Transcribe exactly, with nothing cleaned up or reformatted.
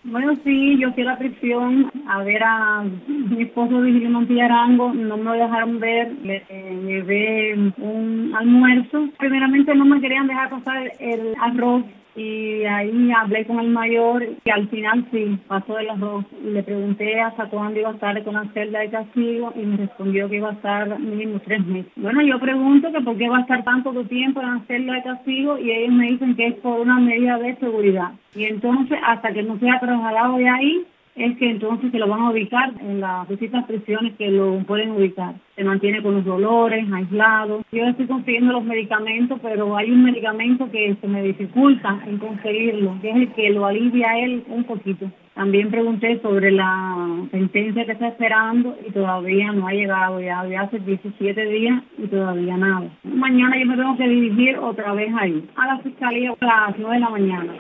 Bueno, sí, yo fui a la prisión a ver a mi esposo Vigilio Montilla Arango, no me dejaron ver, le eh, llevé un almuerzo. Primeramente no me querían dejar pasar el arroz y ahí hablé con el mayor y al final sí, pasó el arroz. Le pregunté hasta cuándo iba a estar con la celda de castigo y me respondió que iba a estar mínimo tres meses. Bueno, yo pregunto que por qué va a estar tanto tiempo en la celda de castigo y ellos me dicen que es por una medida de seguridad. Y entonces, hasta que no sea trasladado de ahí, es que entonces se lo van a ubicar en las distintas prisiones que lo pueden ubicar. Se mantiene con los dolores, aislado. Yo estoy consiguiendo los medicamentos, pero hay un medicamento que se me dificulta en conseguirlo, que es el que lo alivia a él un poquito. También pregunté sobre la sentencia que está esperando y todavía no ha llegado. Ya, ya hace diecisiete días y todavía nada. Mañana yo me tengo que dirigir otra vez ahí, a la fiscalía a las nueve de la mañana.